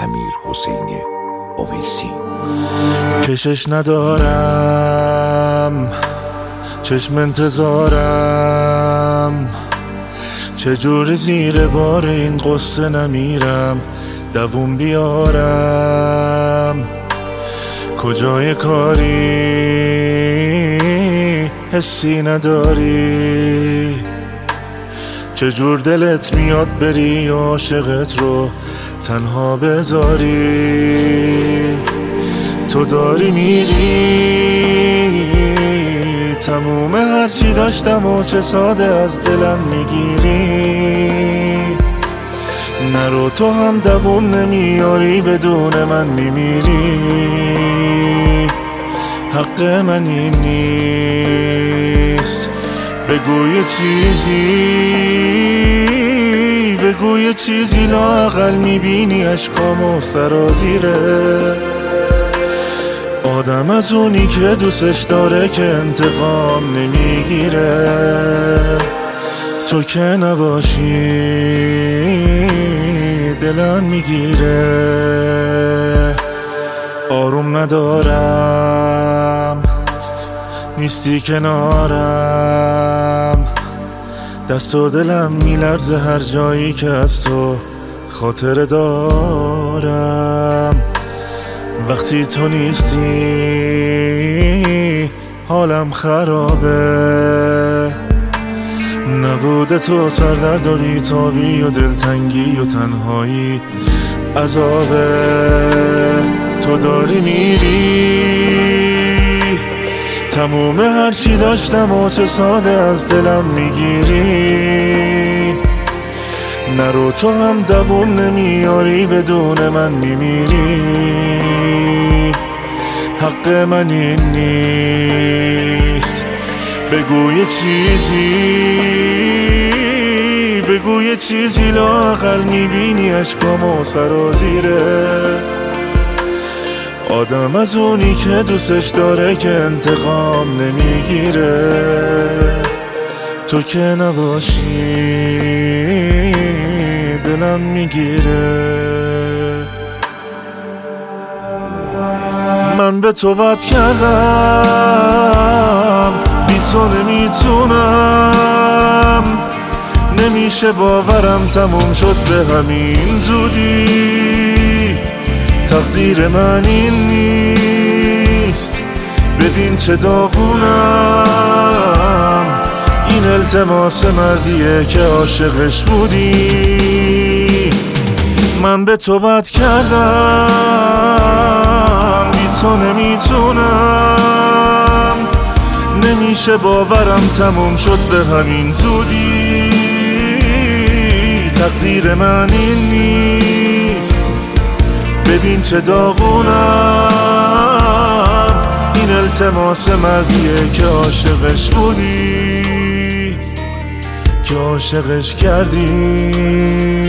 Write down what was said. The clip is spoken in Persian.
امیرحسین اویسی. کشش ندارم، چشم انتظارم، چجوری زیر بار این قصه نمیرم، دووم بیارم. کجای کاری حسی نداری، چجور دلت میاد بری عاشقت رو تنها بذاری. تو داری میری، تموم هرچی داشتم و چه ساده از دلم میگیری. نرو تو هم دووم نمیاری، بدون من میمیری. حق من این نیست، بگو یه چیزی لااقل میبینی اشکامو سرازیره. آدم از اونی که دوستش داره که انتقام نمیگیره. تو که نباشی دلم میگیره. آروم ندارم، نیستی کنارم، دست و دلم میلرزه هر جایی که از تو خاطر دارم. وقتی تو نیستی حالم خرابه. نبوده تو سردرد و بیتابی و دلتنگی و تنهایی عذابه. تو داری میری، تموم هرچی داشتم و چه ساده از دلم میگیری. نرو تو هم دووم نمیاری، بدون من میمیری. حق من این نیست، بگو یه چیزی لااقل میبینی اشکامو سرازیره. آدم از اونی که دوستش داره که انتقام نمیگیره. تو که نباشی دلم میگیره. من به تو بد کردم، بی تو نمیتونم. نمیشه باورم تموم شد به همین زودی. تقدیر من این نیست، ببین چه داغونم. این التماس مردیه که عاشقش بودی. من به تو بد کردم، بی تو نمیتونم. نمیشه باورم تموم شد به همین زودی. تقدیر من این نیست، ببین چه داغونم. این التماس مردیه که عاشقش بودی، که عاشقش کردی.